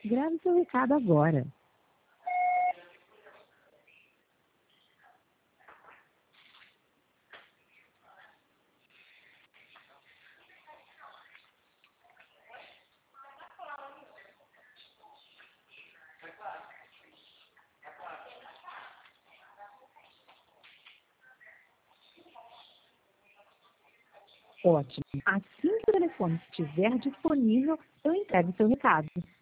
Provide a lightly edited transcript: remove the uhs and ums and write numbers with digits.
Grave seu recado agora. Ótimo. Assim que o telefone estiver disponível, eu entrego seu recado.